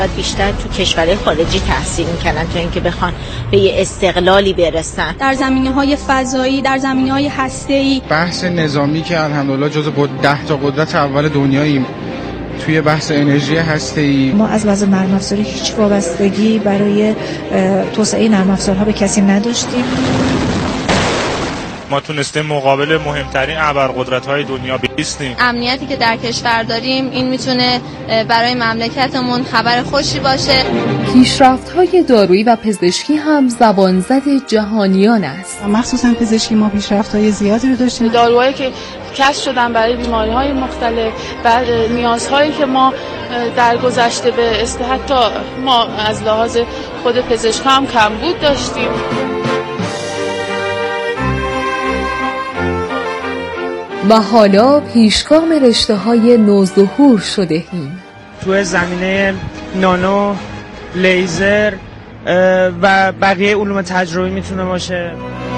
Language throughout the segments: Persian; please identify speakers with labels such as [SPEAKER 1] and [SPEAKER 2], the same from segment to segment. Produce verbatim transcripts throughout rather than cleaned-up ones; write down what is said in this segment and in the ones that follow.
[SPEAKER 1] بیشتر تو کشورهای خارجی تحصیل میکنن تا اینکه بخوان به یه استقلالی برسن.
[SPEAKER 2] در زمینه‌های فضایی، در زمینه‌های هسته‌ای،
[SPEAKER 3] بحث نظامی که الحمدلله جزو ده تا قدرت اول دنیاییم توی بحث انرژی هسته‌ای.
[SPEAKER 4] ما از وضع نرم افزاری هیچ وابستگی برای توسعه نرم افزارها به کسی نداشتیم.
[SPEAKER 5] ما تونستیم مقابل مهمترین ابرقدرت‌های دنیا بایستیم.
[SPEAKER 6] امنیتی که در کشور داریم این میتونه برای مملکتمون خبر خوشی باشه.
[SPEAKER 7] پیشرفت‌های دارویی و پزشکی هم زبانزد جهانیان است.
[SPEAKER 8] مخصوصا پزشکی ما پیشرفت‌های زیادی رو داشتیم.
[SPEAKER 9] داروهایی که کشف شدن برای بیماری‌های مختلف و نیازهایی که ما در گذشته به حتی ما از لحاظ خود پزشک هم کمبود داشتیم.
[SPEAKER 7] و حالا پیشگام رشته‌های نوظهور شده ایم.
[SPEAKER 10] تو زمینه نانو، لیزر و بقیه علوم تجربی میتونه باشه.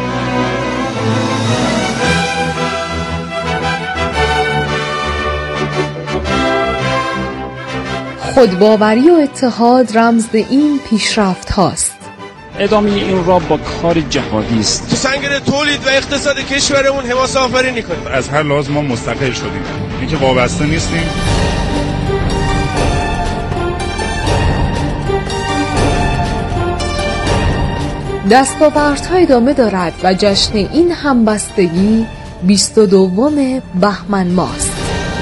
[SPEAKER 7] خودباوری و اتحاد رمز این پیشرفت هاست.
[SPEAKER 11] ادامه این را با کار جهادی است.
[SPEAKER 12] تو سنگر تولید و اقتصاد کشورمون حماسه آفرینی کنیم.
[SPEAKER 13] از هر لحاظ ما مستقل شدیم. اینکه وابسته نیستیم.
[SPEAKER 7] دستاوردها ادامه دارد و جشن این همبستگی بیست و دوم بهمن ماست.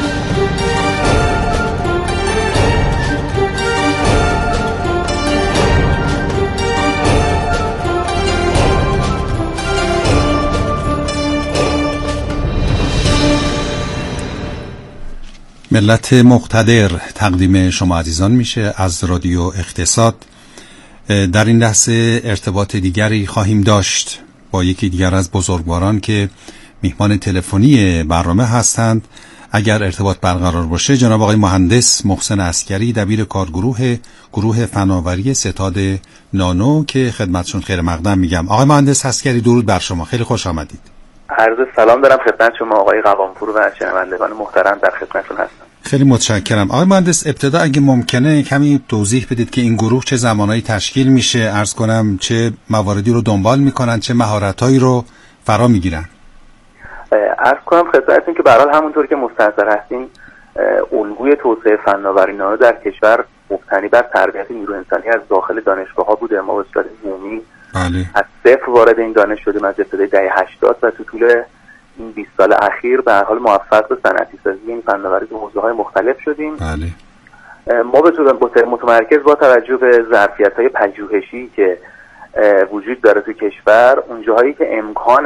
[SPEAKER 14] ملت مقتدر تقدیم شما عزیزان میشه از رادیو اقتصاد. در این لحظه ارتباط دیگری خواهیم داشت با یکی دیگر از بزرگواران که میهمان تلفنی برنامه هستند. اگر ارتباط برقرار باشه، جناب آقای مهندس محسن عسکری، دبیر کارگروه گروه فناوری ستاد نانو که خدمتشون خیر مقدم میگم. آقای مهندس عسکری درود بر شما، خیلی خوش آمدید.
[SPEAKER 15] عرض سلام دارم خدمت شما آقای قوامپور و شنوندگان محترم، در خدمتتون هستم.
[SPEAKER 14] خیلی متشکرم. آقای مهندس، ابتدا اگه ممکنه کمی توضیح بدید که این گروه چه زمانهایی تشکیل میشه، عرض کنم چه مواردی رو دنبال میکنن، چه مهارتایی رو فرا میگیرن.
[SPEAKER 15] عرض کنم خدمتتون که به هر حال همونطور که مستحضر هستین، الگوی توسعه فناوری نانو در کشور مبتنی بر تربیت نیروی انسانی از داخل دانشگاه‌ها بوده. ما به صورت عمومی
[SPEAKER 14] بله.
[SPEAKER 15] از صفر وارد این دانش شدیم از ابتدای دهه هشتاد و تو طول این بیست سال اخیر به هر حال موفق به صنعتی سازی این فناوری تو حوزه‌های مختلف شدیم.
[SPEAKER 14] بله.
[SPEAKER 15] ما به طور متمرکز با توجه به ظرفیت‌های پژوهشی که وجود داره تو کشور، اون جاهایی که امکان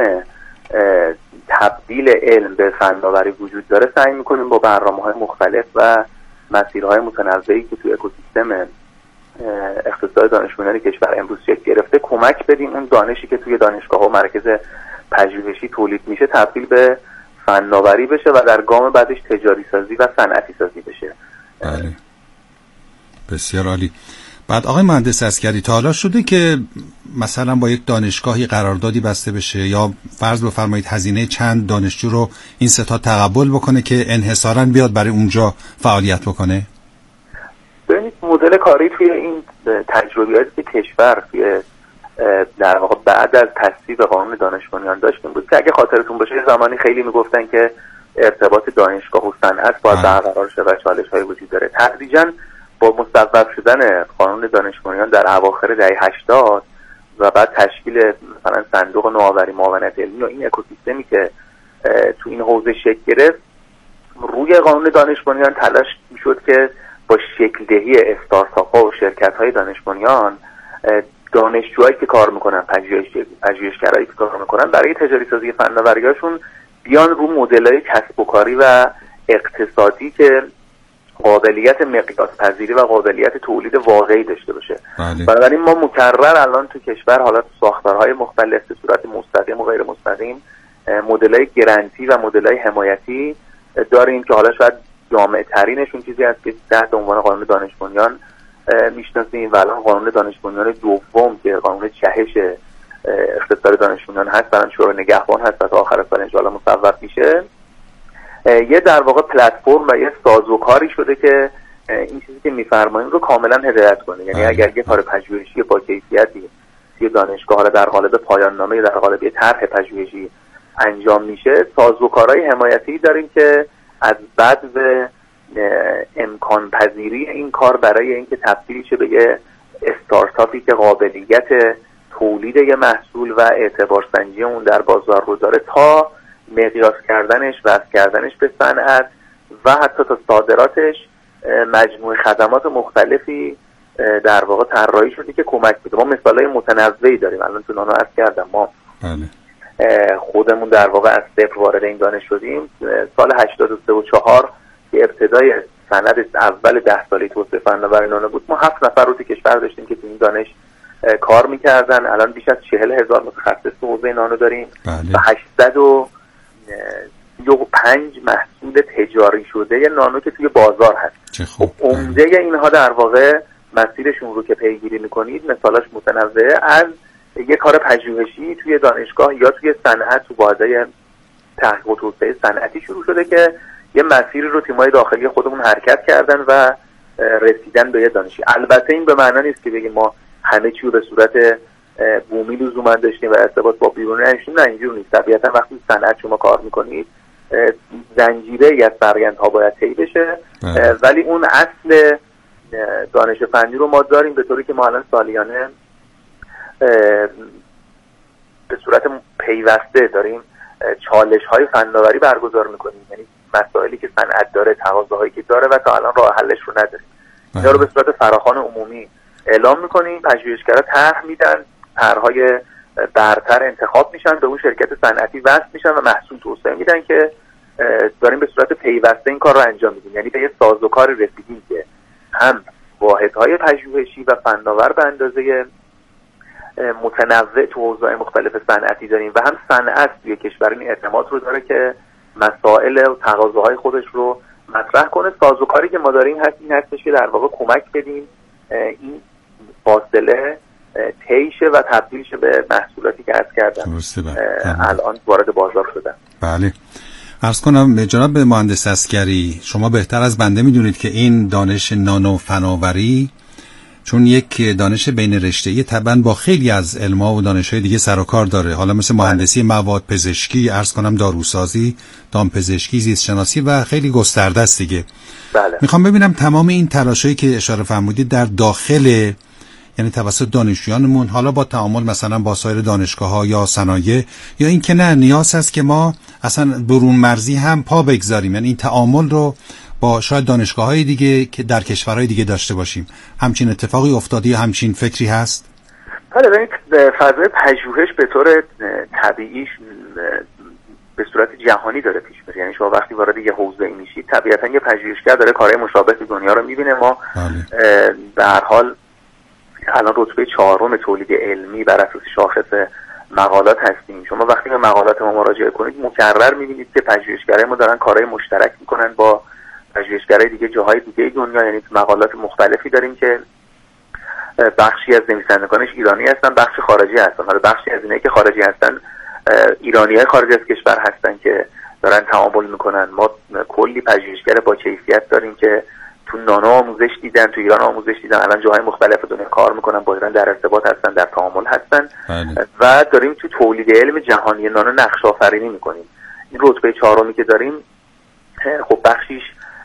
[SPEAKER 15] تبدیل علم به فناوری وجود داره سعی می‌کنیم با برنامه‌های مختلف و مسیرهای متنوعی که تو اکوسیستم اقتصاد دانشمندان کشور امروز شکل گرفته کمک بدیم اون دانشی که توی دانشگاه‌ها و مراکز پژوهشی تولید میشه تبدیل به فناوری بشه و در گام بعدش تجاری سازی و صنعتی سازی بشه.
[SPEAKER 14] بله. بسیار عالی. بعد آقای مهندس عسکری، تا حالا شده که مثلا با یک دانشگاهی قراردادی بسته بشه یا فرض بفرمایید هزینه چند دانشجو رو این ستاد تقبل بکنه که انحصاراً بیاد برای اونجا فعالیت بکنه؟
[SPEAKER 15] ببینید مدل کاری توی این تجربیاتی که کشور توی در واقع بعد از تصویب قانون دانش بنیان داشتیم بود که اگه خاطرتون باشه زمانی خیلی میگفتن که ارتباط دانشگاه و صنعت باید برقرار شه و چالش‌های وجود داره. تدریجاً با مصوب شدن قانون دانش بنیان در اواخر دهه هشتاد و بعد تشکیل مثلا صندوق نوآوری معاونت علمی و این اکوسیستمی که تو این حوزه شکل گرفت، روی قانون دانش بنیان تلاش می‌شد که با شکل دهی استارتاپ‌ها و شرکت‌های دانش بنیان دانشجوهایی که کار میکنن، پژوهش پژوهشگرایی که کار میکنن برای تجاری سازی فناوری‌هاشون بیان رو مدل‌های کسب و کاری و اقتصادی که قابلیت مقیاس پذیری و قابلیت تولید واقعی داشته باشه.
[SPEAKER 14] بله.
[SPEAKER 15] بنابراین ما مکرر الان تو کشور حالا ساختارهای مختلف به صورت مستقیم و غیر مستقیم مدل‌های گرانتی و مدل‌های حمایتی داریم که حالا شاید جامع ترینشون چیزی هست که تحت عنوان قانون دانش بنیان میشناسیم و الان قانون دانش بنیان دوم که قانون جهش اقتصاد دانش بنیان هست الان شورای نگهبان هست و تا آخر سال ان شاء الله مصوب میشه. یه در واقع پلتفرم و یه سازوکاری شده که این چیزی که میفرماییم رو کاملا هدایت کنه. یعنی اگر یه کار پژوهشی با کیفیتی توی دانشگاه حالا در قالب پایان نامه یا در قالب یه طرح پژوهشی انجام میشه، سازوکارهای حمایتی داریم که از بذر امکان پذیری این کار برای اینکه تبدیل شه به یه استارتاپی که قابلیت تولید یه محصول و اعتبار سنجی اون در بازار رو داره، تا مقیاس کردنش، وصل کردنش به صنعت و حتی تا صادراتش، مجموعه خدمات مختلفی در واقع طراحی شده که کمک میده. ما مثالای متنوعی داریم. الان تو نانو عرض کردم ما
[SPEAKER 14] بله.
[SPEAKER 15] خودمون در واقع از صفر وارد این دانش شدیم. سال هشتاد و سه و چهار که ابتدای سند اول ده سالی توسعه فناوری نانو بود، ما هفت نفر رو تو کشور داشتیم که تو این دانش کار میکردن. الان بیش از چهل هزار متخصص تو حوزه نانو داریم
[SPEAKER 14] بله.
[SPEAKER 15] و هشتصد و سی و پنج محصول تجاری شده نانو که توی بازار هست. عمده اینها در واقع مسیرشون رو که پیگیری میکنید، مثالاش متنوعه، از یک کار پژوهشی توی دانشگاه یا توی صنعت تو بازه تحقیق و توسعه صنعتی شروع شده که یه مسیری رو تیم‌های داخلی خودمون حرکت کردن و رسیدن به یه دانشی. البته این به معنی نیست که بگیم ما همه چی رو به صورت بومی لزوما داشتیم و ارتباط با بیرون نداشتیم. نه، اینجور نیست. طبیعتا وقتی صنعت شما کار میکنید زنجیره از فرآیندها باید طی بشه، ولی اون اصل دانش فنی رو ما داریم، به طوری که ما الان سالیانه به صورت پیوسته داریم چالش های فناوری برگزار میکنیم. یعنی مسائلی که صنعت داره، تقاضاهایی که داره و تا الان راه حلش رو نداریم، اینا رو به صورت فراخوان عمومی اعلام میکنیم. پژوهشگرا طرح میدن، طرح‌های برتر انتخاب میشن، به اون شرکت صنعتی وصل میشن و محصول توسعه میدن که داریم به صورت پیوسته این کار رو انجام میدیم. یعنی به یه سازوکار رسیدیم که هم واحدهای پژوهشی و فناور به اندازه متنوع تو حوزه‌های مختلف صنعتی داریم و هم صنعت توی کشور این اعتماد رو داره که مسائل و تقاضاهای خودش رو مطرح کنه. سازوکاری که ما داریم هست این هستش که در واقع کمک بدیم این فاصله طی شه و تبدیل شه به محصولاتی که عرض کردم الان وارد بازار شدن.
[SPEAKER 14] بله. عرض کنم جناب مهندس عسگری، شما بهتر از بنده میدونید که این دانش نانو فناوری چون یک دانش بین رشته‌ای طبعاً با خیلی از علم‌ها و دانش‌های دیگه سر و کار داره، حالا مثل مهندسی مواد، پزشکی، عرض کنم داروسازی، دامپزشکی، زیست شناسی و خیلی گسترده است دیگه.
[SPEAKER 15] بله.
[SPEAKER 14] میخوام ببینم تمام این تلاشایی که اشاره فرمودید در داخل، یعنی توسط دانشجویانمون، حالا با تعامل مثلا با سایر دانشگاه‌ها یا صنایع، یا این که نه نیاز هست که ما اصلا برون مرزی هم پا بگذاریم، یعنی این تعامل رو با شاید دانشگاه‌های دیگه که در کشورهای دیگه داشته باشیم. همچین اتفاقی افتادی یا همچین فکری هست؟
[SPEAKER 15] بله، ببینید فضای پژوهش به طور طبیعیش به صورت جهانی داره پیش میره. یعنی شما وقتی وارد یه حوزه‌ای میشید طبیعتا یه پژوهشگر داره کارهای مشابه دنیا رو میبینه. ما به هر حال الان رتبه چهارم تولید علمی بر اساس شاخص مقالات هستیم. شما وقتی به مقالات ما مراجعه کنید مکرر میبینید که پژوهشگرای ما دارن کارهای مشترک میکنن با پژوهشگرای دیگه جاهای دیگه دنیا. یعنی مقالات مختلفی داریم که بخشی از نویسندگانش ایرانی هستن، بخش خارجی هستن. حالا بخشی از اینایی که خارجی هستن ایرانیای خارج از کشور هستن که دارن تعامل میکنن. ما کلی پژوهشگر با کیفیت داریم که تو نانو آموزش دیدن، تو ایران آموزش دیدن، الان جاهای مختلف دنیا کار میکنن، با ایران در ارتباط هستن، در تعامل هستن. بله. و داریم تو تولید علم جهانی نانو نقش آفرینی میکنیم. این رتبه چهارمی که داریم خب بخشیش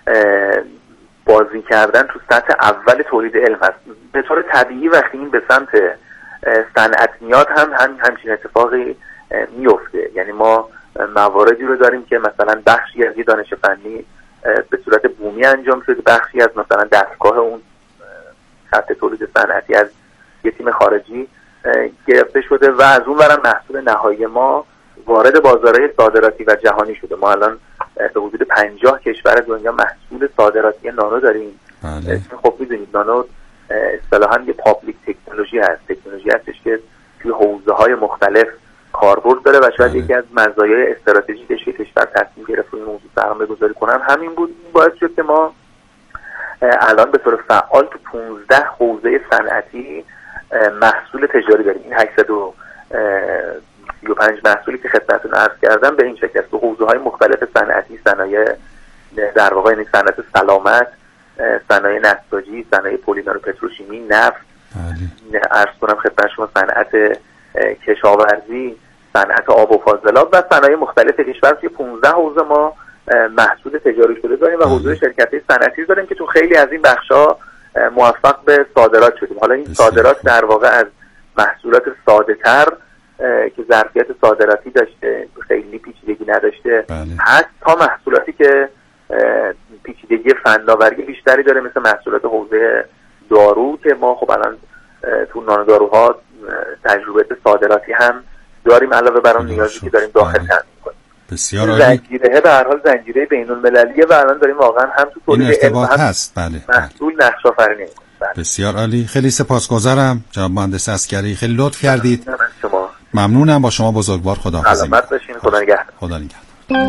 [SPEAKER 15] بازی کردن تو سطح اول تولید علم هست. به طور طبیعی وقتی این به سمت صنعت میاد هم, هم همچین اتفاقی میفته. یعنی ما مواردی رو داریم که مثلا بخشی از دانش فنی به صورت بومی انجام شده، بخشی از مثلا دستگاه اون سطح تولید صنعتی از یه تیم خارجی گرفته شده و از اون ورم محصول نهایی ما وارد بازارهای صادراتی و جهانی شده. ما الان به حدود پنجاه کشور دنیا محصول صادراتی نانو داریم. بله. خب میدونید نانو اصطلاحاً یه پابلیک تکنولوژی هست، تکنولوژی هستش که توی حوزه‌های مختلف کاربرد داره و شاید بله. یکی از مزایای استراتژیکش که کشور تصمیم گرفت روی موضوع سرمایه گذاری کنن همین بود. این باعث شد که ما الان به طور فعال تو پانزده حوزه صنعتی محصول تجاری داریم. این هشتصد و سی و پنج محصولی که خدمتتون عرض کردم به این شکل است. تو حوزه‌های مختلف صنعتی، صنایع در واقع یعنی صنعت سلامت، صنایع نساجی، صنایع پلیمر و پتروشیمی، نفت، عرض کنم خدمت شما صنعت کشاورزی، صنعت آب و فاضلاب و صنایع مختلف کشور. توی پانزده حوزه ما محصول تجاری شده داریم و حضور شرکت‌های صنعتی داریم که تو خیلی از این بخش‌ها موفق به صادرات شدیم. حالا این صادرات در واقع از محصولات ساده‌تر که ظرفیت صادراتی داشته، خیلی پیچیدگی نداشته، هست تا محصولاتی که پیچیدگی فناوری بیشتری داره، مثل محصولات حوزه دارو که ما خب الان تو نانوداروها تجربه صادراتی هم داریم علاوه بر اون نیازی که داریم داخل تامین کنیم.
[SPEAKER 14] بسیار عالی.
[SPEAKER 15] زنجیره به هر حال زنجیره بین‌المللیه و الان داریم واقعا هم تو تولید
[SPEAKER 14] ارتباط هست. بله.
[SPEAKER 15] محصول نقش آفرینی.
[SPEAKER 14] بسیار عالی. خیلی سپاسگزارم جناب مهندس عسکری، خیلی لطف کردید.
[SPEAKER 15] شما
[SPEAKER 14] ممنونم. با شما بزرگوار. خداحافظی.
[SPEAKER 15] سلامت باشین. خدا نگهدار.
[SPEAKER 14] خدا نگهدار.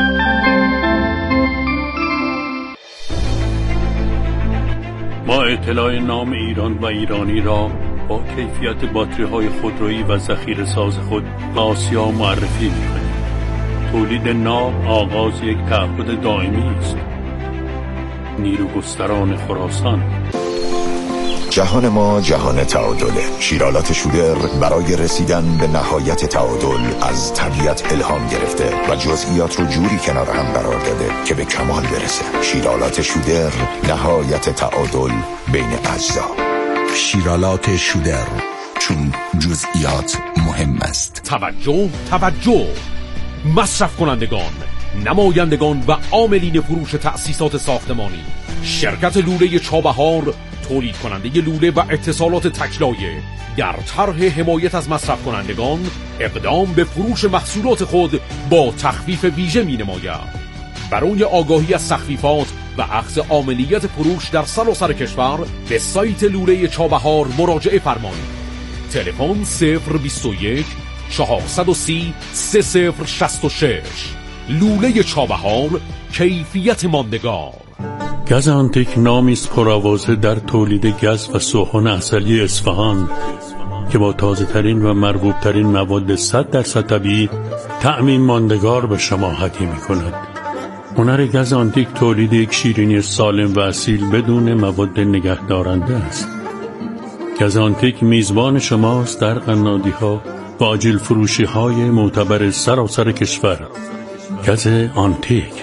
[SPEAKER 16] ما اطلاع نام ایران و ایرانی را با کیفیت باتری های خودرویی و ذخیره ساز خود به آسیا معرفی می‌کنیم. تولید نام آغاز یک تعهد دائمی است. نیروگستران خراسان.
[SPEAKER 17] جهان ما جهان تعادله. شیرالات شودر برای رسیدن به نهایت تعادل از طبیعت الهام گرفته و جزئیات رو جوری کنار هم قرار داده که به کمال برسه. شیرالات شودر، نهایت تعادل بین اجزا.
[SPEAKER 18] شیرالات شودر، چون جزئیات مهم است.
[SPEAKER 19] توجه توجه مصرف کنندگان، نمایندگان و عاملین فروش تأسیسات ساختمانی، شرکت لوله چابهار تولید کننده لوله و اتصالات تکلایه در طرح حمایت از مصرف کنندگان اقدام به فروش محصولات خود با تخفیف ویژه می نماید. برای آگاهی از تخفیفات و اخذ عاملیت فروش در سراسر کشور به سایت لوله چابهار مراجعه فرمایید. تلفن صفر بیست و یک چهارصد و سی سه صفر شصت و شش. لوله چابهار، کیفیت ماندگار.
[SPEAKER 16] گز آنتیک نامی است پرآوازه در تولید گز و سوهان عسلی اصفهان که با تازه ترین و مرغوب ترین مواد صد درصد طبیعی طعمی ماندگار به شما هدیه می کند. هنر گز آنتیک تولید یک شیرینی سالم و اصیل بدون مواد نگهدارنده است. گز آنتیک میزبان شماست در قنادی ها و آجیل فروشی های معتبر سراسر کشور. گز آنتیک.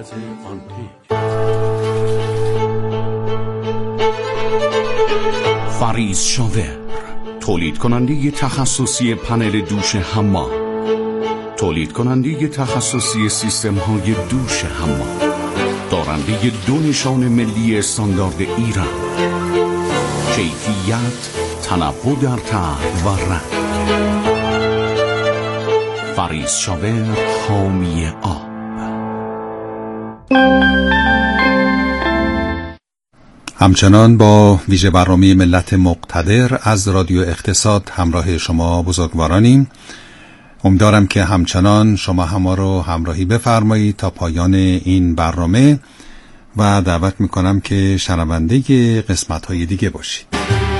[SPEAKER 18] فریز شاور، تولید کننده تخصصی پنل دوش حمام، تولید کننده تخصصی سیستم های دوش حمام، دارنده دو نشان ملی استاندارد ایران، کیفیت، تنوع در طرح و رنگ. فریز شاور، حامی آب.
[SPEAKER 14] همچنان با ویژه برنامه ملت مقتدر از رادیو اقتصاد همراه شما بزرگوارانیم. امیدوارم که همچنان شما هم رو همراهی بفرمایید تا پایان این برنامه و دعوت میکنم که شنونده قسمت‌های دیگه باشید.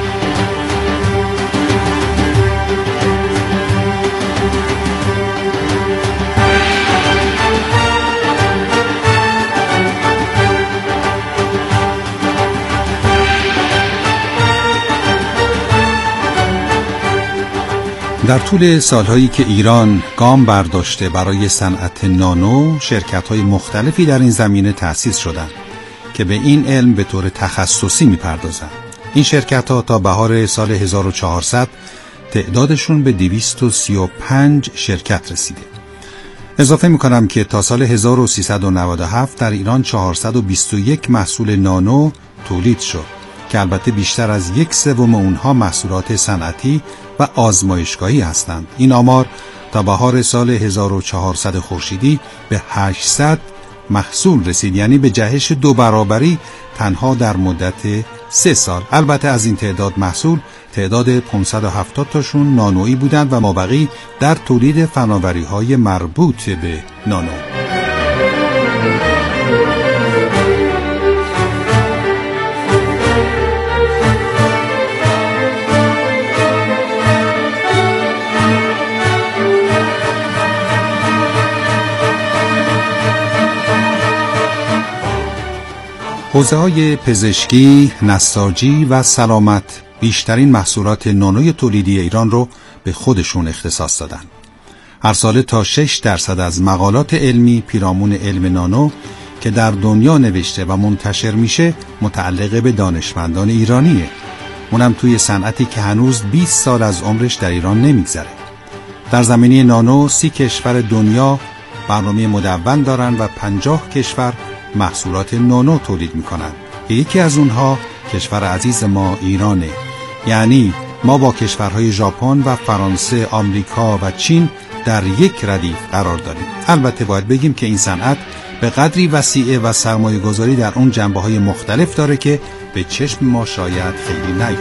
[SPEAKER 14] در طول سالهایی که ایران گام برداشته برای صنعت نانو، شرکت‌های مختلفی در این زمینه تأسیس شدند که به این علم به طور تخصصی می‌پردازند. این شرکت‌ها تا بهار سال هزار و چهارصد تعدادشون به دویست و سی و پنج شرکت رسیده. اضافه می‌کنم که تا سال هزار و سیصد و نود و هفت در ایران چهارصد و بیست و یک محصول نانو تولید شد که البته بیشتر از یک سوم اونها محصولات صنعتی و آزمایشگاهی هستند. این آمار تا بهار سال هزار و چهارصد خورشیدی به هشتصد محصول رسید، یعنی به جهش دو برابری تنها در مدت سه سال. البته از این تعداد محصول تعداد پانصد و هفتاد تاشون نانویی بودند و مابقی در تولید فناوری‌های مربوط به نانو. حوزه‌های پزشکی، نساجی و سلامت بیشترین محصولات نانوی تولیدی ایران رو به خودشون اختصاص دادن. هر ساله تا شش درصد از مقالات علمی پیرامون علم نانو که در دنیا نوشته و منتشر میشه متعلق به دانشمندان ایرانیه. اونم توی صنعتی که هنوز بیست سال از عمرش در ایران نمیگذره. در زمینه نانو سی کشور دنیا برنامه مدون دارن و پنجاه کشور محصولات نانو تولید میکنن. یکی از اونها کشور عزیز ما ایرانه. یعنی ما با کشورهای ژاپن و فرانسه، آمریکا و چین در یک ردیف قرار داریم. البته باید بگیم که این صنعت به قدری وسیعه و سرمایه گذاری در اون جنبه های مختلف داره که به چشم ما شاید خیلی نیاد.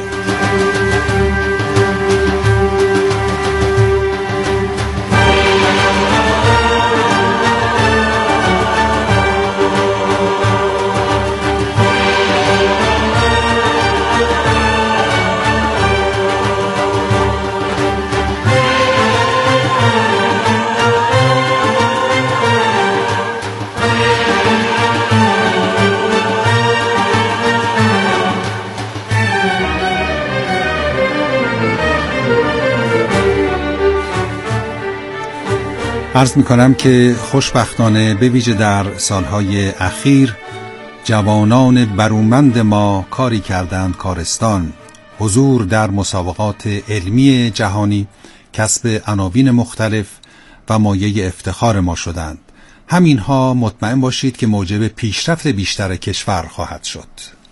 [SPEAKER 14] عرض می‌کنم که خوشبختانه به ویژه در سالهای اخیر جوانان برومند ما کاری کردند کارستان، حضور در مسابقات علمی جهانی، کسب عناوین مختلف و مایه افتخار ما شدند. همینها مطمئن باشید که موجب پیشرفت بیشتر کشور خواهد شد.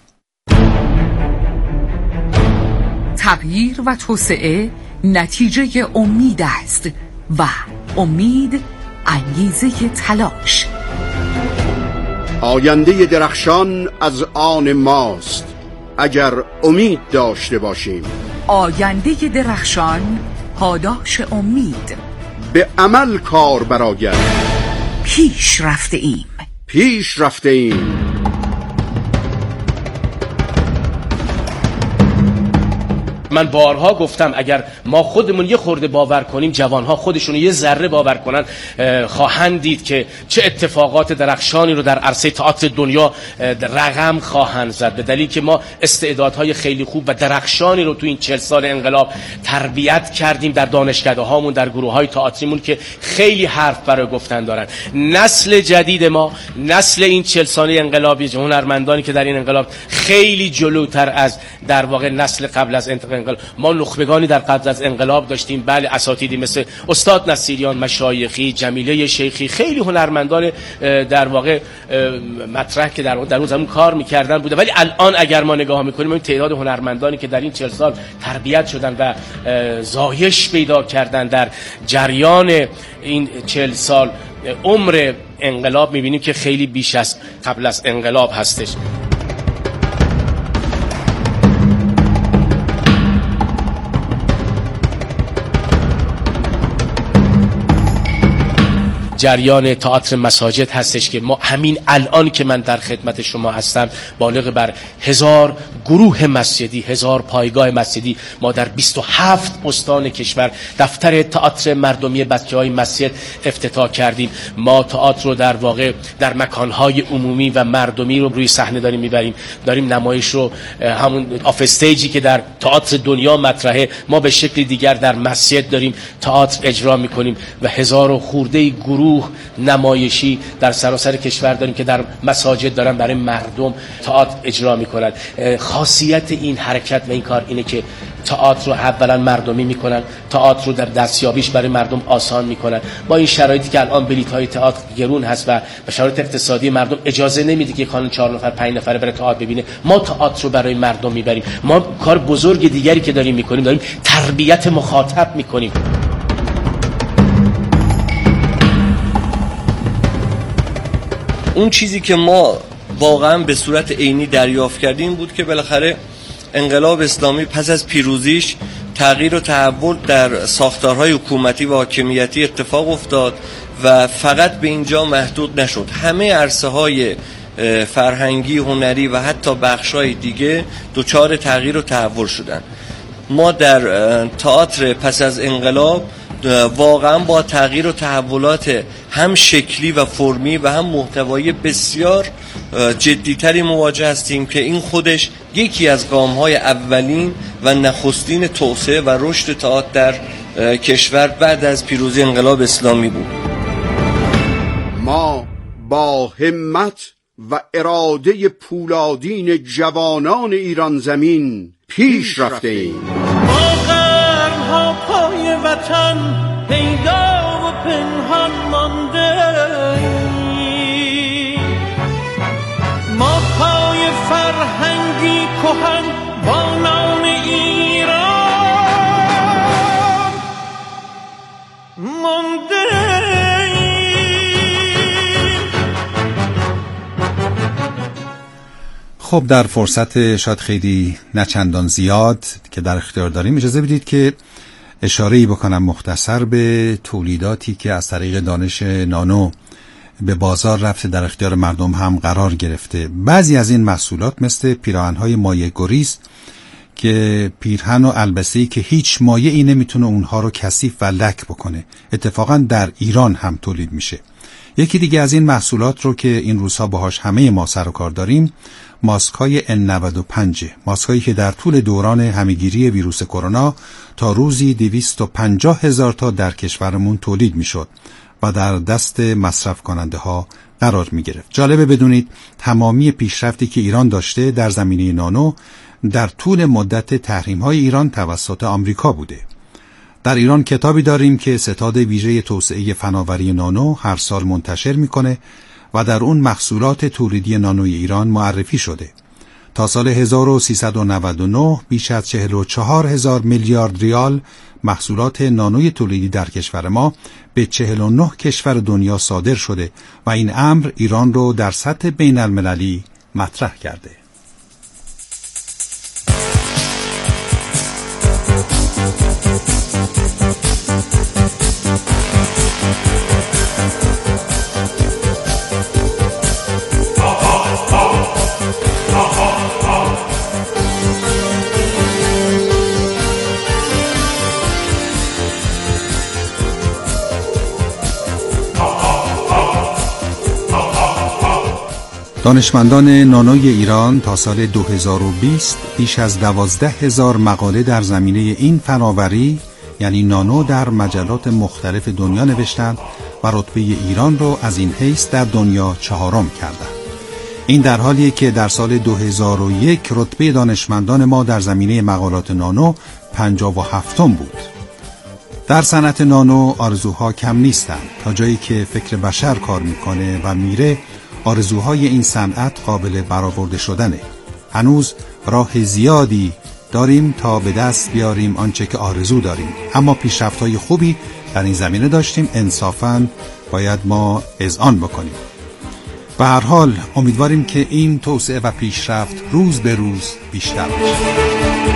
[SPEAKER 7] تغییر و توسعه نتیجه امید است و امید انگیزه تلاش.
[SPEAKER 20] آینده درخشان از آن ماست اگر امید داشته باشیم.
[SPEAKER 7] آینده درخشان پاداش امید.
[SPEAKER 20] به عمل کار برآید.
[SPEAKER 7] پیش رفته ایم.
[SPEAKER 20] پیش رفته ایم.
[SPEAKER 21] من بارها گفتم اگر ما خودمون یه خورده باور کنیم، جوانها خودشون یه ذره باور کنن، خواهند دید که چه اتفاقات درخشانی رو در عرصه تئاتر دنیا رقم خواهند زد، به دلیل که ما استعدادهای خیلی خوب و درخشانی رو تو این چهل سال انقلاب تربیت کردیم در دانشکده‌هامون، در گروه‌های تئاتریمون که خیلی حرف برای گفتن دارن. نسل جدید ما، نسل این چهل ساله انقلابی، هنرمندانی که در این انقلاب خیلی جلوتر از در واقع نسل قبل از انقلاب، ما نخبگانی در قبل از انقلاب داشتیم. بله، اساتیدی مثل استاد نصیریان، مشایخی، جمیله شیخی، خیلی هنرمندان در واقع مطرح که در در اون زمان کار میکردن بوده. ولی الان اگر ما نگاه میکنیم این تعداد هنرمندانی که در این چهل سال تربیت شدن و زایش پیدا کردن در جریان این چهل سال عمر انقلاب، میبینیم که خیلی بیش از قبل از انقلاب هستش. جریان تئاتر مساجد هستش که ما همین الان که من در خدمت شما هستم بالغ بر هزار گروه مسجدی، هزار پایگاه مسجدی ما در بیست و هفت استان کشور دفتر تئاتر مردمی بچه‌های مسجد افتتاح کردیم. ما تئاتر رو در واقع در مکانهای عمومی و مردمی رو روی صحنه داریم میبریم، داریم نمایش رو، همون آف استیجی که در تئاتر دنیا مطرحه، ما به شکل دیگر در مسجد داریم تئاتر اجرا میکنیم و هزار و خورده گروه نمایشی در سراسر کشور داریم که در مساجد دارن برای مردم تئاتر اجرا میکنن. خاصیت این حرکت و این کار اینه که تئاتر رو اولا مردمی میکنن، تئاتر رو در دستیابیش برای مردم آسان میکنن. با این شرایطی که الان بلیط‌های تئاتر گرون هست و به شرایط اقتصادی مردم اجازه نمیده که خانم چهار نفر پنج نفره بره تئاتر ببینه، ما تئاتر رو برای مردم میبریم. ما کار بزرگ دیگری که داریم میکنیم، داریم تربیت مخاطب میکنیم.
[SPEAKER 22] اون چیزی که ما واقعا به صورت عینی دریافت کردیم بود که بالاخره انقلاب اسلامی پس از پیروزیش تغییر و تحول در ساختارهای حکومتی و حاکمیتی اتفاق افتاد و فقط به اینجا محدود نشد. همه عرصه‌های فرهنگی، هنری و حتی بخش‌های دیگه دچار تغییر و تحول شدن. ما در تئاتر پس از انقلاب واقعا با تغییر و تحولات هم شکلی و فرمی و هم محتوایی بسیار جدیتری مواجه هستیم که این خودش یکی از گام‌های اولین و نخستین توسعه و رشد تئاتر در کشور بعد از پیروزی انقلاب اسلامی بود.
[SPEAKER 20] ما با همت و اراده پولادین جوانان ایران زمین پیش رفتیم.
[SPEAKER 1] ما قرنها پای وطن پیدا و پنهان مانده، ما پای فرهنگی کهن با نام ایران مانده.
[SPEAKER 14] خب در فرصت شاید خیلی نچندان زیاد که در اختیار داریم اجازه بدید که اشاره‌ای بکنم مختصر به تولیداتی که از طریق دانش نانو به بازار رفته، در اختیار مردم هم قرار گرفته. بعضی از این محصولات مثل پیراهن‌های مایع گریز که پیرهن و البسه‌ای که هیچ مایعی نمیتونه اونها رو کثیف و لک بکنه، اتفاقا در ایران هم تولید میشه. یکی دیگه از این محصولات رو که این روزها باهاش همه ما سر و کار داریم، ماسک های ان نود و پنج، ماسک هایی که در طول دوران همهگیری ویروس کرونا تا روزی دویست و پنجاه هزار تا در کشورمون تولید میشد و در دست مصرف کننده ها قرار می گرفت. جالبه بدونید تمامی پیشرفتی که ایران داشته در زمینه نانو در طول مدت تحریم های ایران توسط آمریکا بوده. در ایران کتابی داریم که ستاد ویژه توسعه فناوری نانو هر سال منتشر میکنه و در اون محصولات تولیدی نانوی ایران معرفی شده. تا سال هزار و سیصد و نود و نه بیش از چهل و چهار هزار میلیارد ریال محصولات نانوی تولیدی در کشور ما به چهل و نه کشور دنیا صادر شده و این امر ایران رو در سطح بین المللی مطرح کرده. دانشمندان نانوی ایران تا سال دو هزار و بیست بیش از دوازده هزار مقاله در زمینه این فناوری یعنی نانو در مجلات مختلف دنیا نوشتند و رتبه ایران رو از این حیث در دنیا چهارم کردند. این در حالیه که در سال دو هزار و یک رتبه دانشمندان ما در زمینه مقالات نانو پنجاه و هفتم بود. در صنعت نانو آرزوها کم نیستند. تا جایی که فکر بشر کار میکنه و میره آرزوهای این صنعت قابل برآورده شدنه. هنوز راه زیادی داریم تا به دست بیاریم آنچه که آرزو داریم، اما پیشرفت‌های خوبی در این زمینه داشتیم. انصافاً باید ما اذعان بکنیم. به هر حال امیدواریم که این توسعه و پیشرفت روز به روز بیشتر بشه.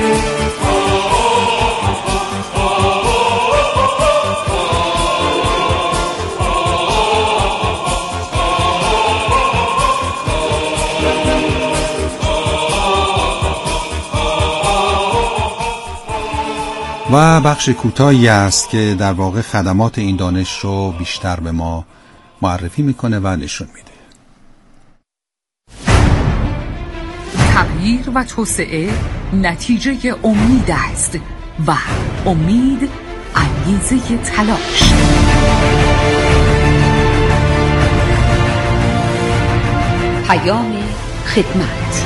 [SPEAKER 14] و بخش کوتاهی است که در واقع خدمات این دانش رو بیشتر به ما معرفی میکنه و نشون میده.
[SPEAKER 2] تغییر و توسعه نتیجه امید است و امید انگیزه تلاش. پیام خدمت.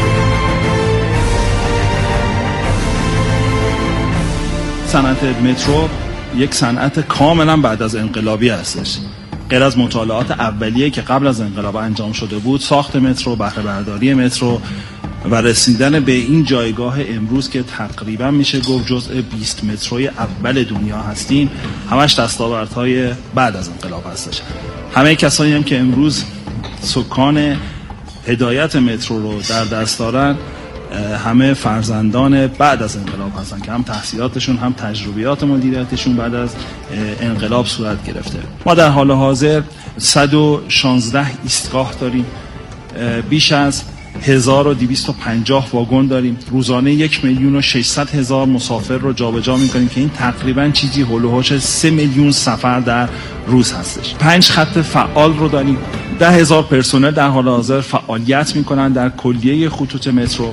[SPEAKER 11] صنعت مترو یک صنعت کاملا بعد از انقلابی هستش. غیر از مطالعات اولیه که قبل از انقلاب انجام شده بود، ساخت مترو، بهره برداری مترو و رسیدن به این جایگاه امروز که تقریبا میشه گفت جزء بیست متروی اول دنیا هستیم، همش دستاوردهای بعد از انقلاب هستش. همه کسانی هم که امروز سکان هدایت مترو رو در دست دارن همه فرزندان بعد از انقلاب هستن که هم تحصیلاتشون هم تجربیات مدیریتشون بعد از انقلاب صورت گرفته. ما در حال حاضر صد و شانزده ایستگاه داریم، بیش از هزار و دویست و پنجاه واگن داریم. روزانه یک میلیون و ششصد هزار مسافر رو جابجا میکنیم که این تقریبا چیزی هول و هوش سه میلیون سفر در روز هستش. پنج خط فعال رو داریم. ده هزار پرسنل در حال حاضر فعالیت میکنن در کلیه خطوط مترو.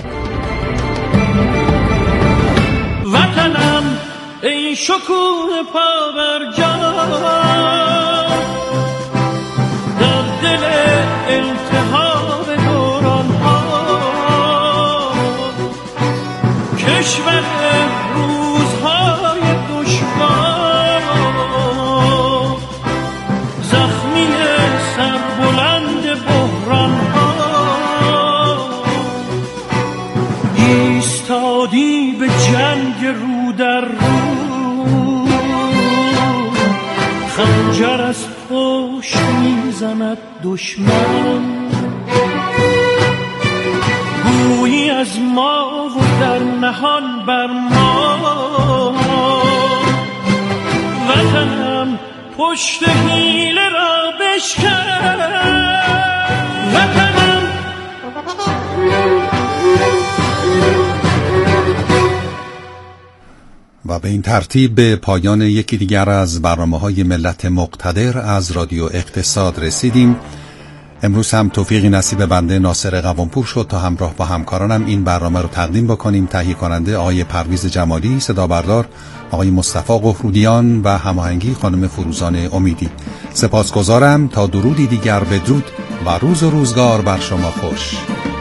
[SPEAKER 1] وطنم ای شکوه پابرجا، در دل التهاب دوران ها، کشور روزهای دشوار، زخمی سربلند بحران ها، ایستادی به جنگ رو در رو، خنجر از پشت میزند دشمن، گویی از ما و در نهان بر ما، وطنم پشت حیله را بشکن، وطنم.
[SPEAKER 14] و به این ترتیب به پایان یکی دیگر از برنامه‌های ملت مقتدر از رادیو اقتصاد رسیدیم. امروز هم توفیقی نصیب بنده ناصر قوامپور شد تا همراه با همکارانم این برنامه رو تقدیم بکنیم. تهیه کننده آقای پرویز جمالی، صدا بردار آقای مصطفی قفرودیان و هماهنگی خانم فروزان امیدی. سپاسگزارم. تا درودی دیگر بدرود و روز و روزگار بر شما خوش.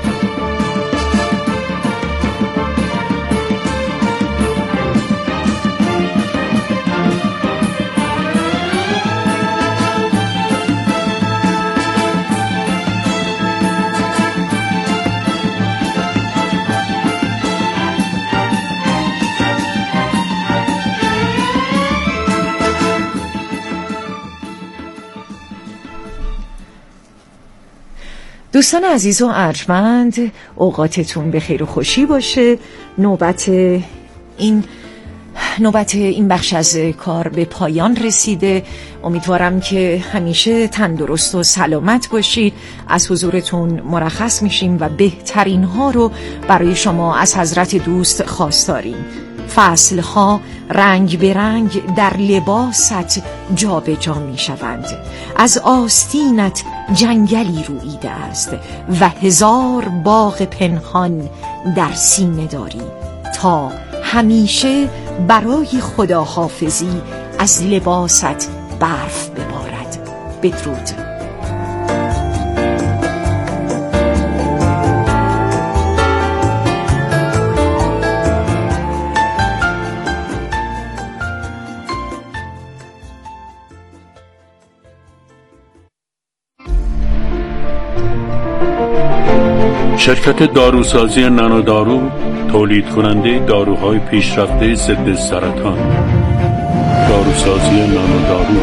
[SPEAKER 7] دوستان عزیز و ارجمند، اوقاتتون به خیر و خوشی باشه. نوبت این نوبت این بخش از کار به پایان رسیده. امیدوارم که همیشه تندرست و سلامت باشید. از حضورتون مرخص میشیم و بهترین ها رو برای شما از حضرت دوست خواستاریم. فصلها رنگ به رنگ در لباست جا به جا می شوند. از آستینت جنگلی رویده است و هزار باغ پنهان در سینه داری، تا همیشه برای خداحافظی از لباست برف ببارد. بدرود.
[SPEAKER 16] شرکت داروسازی نانودارو تولید کننده داروهای پیشرفته ضد سرطان. داروسازی نانودارو.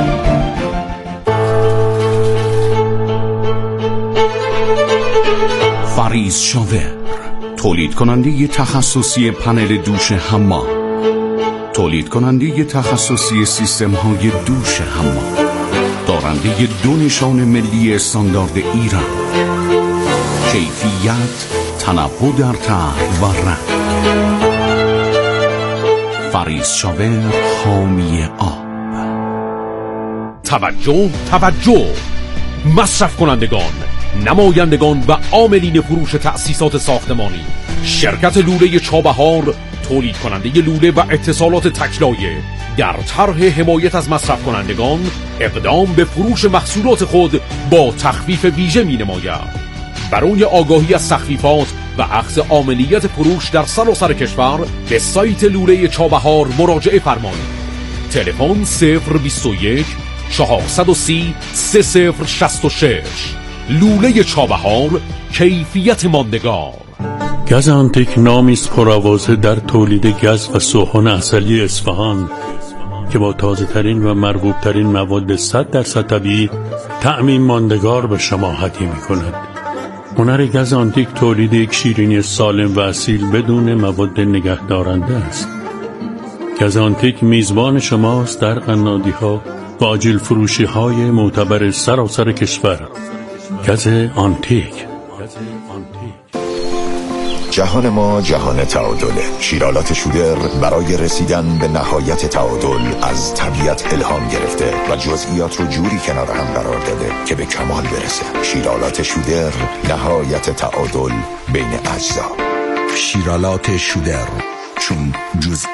[SPEAKER 18] فریز شاور، تولید کننده تخصصی پنل دوش حمام، تولید کننده تخصصی سیستم های دوش حمام، دارنده دو نشان ملی استاندارد ایران. کیفیت، تنوع در طرح و رنگ. فریز شاور، حامی آب.
[SPEAKER 19] توجه توجه مصرف کنندگان، نمایندگان و عاملین فروش تأسیسات ساختمانی، شرکت لوله چابهار تولید کننده لوله و اتصالات تکلایه در طرح حمایت از مصرف کنندگان اقدام به فروش محصولات خود با تخفیف ویژه می نماید. برای آگاهی از تخفیفات و اخذ عاملیت فروش در سراسر کشور به سایت لوله چابهار مراجعه فرمایید. تلفن صفر بیست و یک چهارصد و سی سه صفر شصت و شش. لوله چابهار، کیفیت ماندگار.
[SPEAKER 16] گز آنتیک نامی است پرآوازه در تولید گز و سوهان عسلی اصفهان که با تازه ترین و مرغوب ترین مواد صد درصد طبیعی طعمی ماندگار به شما هدیه می کند. هنر گز آنتیک تولید یک شیرینی سالم و اصیل بدون مواد نگهدارنده است. گز آنتیک میزبان شماست در قنادی ها و آجیل فروشی های معتبر سراسر کشور. گز آنتیک.
[SPEAKER 17] جهان ما جهان تعادله. شیرالات شودر برای رسیدن به نهایت تعادل از طبیعت الهام گرفته و جزئیات رو جوری کنار هم قرار داده که به کمال برسه. شیرالات شودر، نهایت تعادل بین اجزا. شیرالات شودر، چون جزئی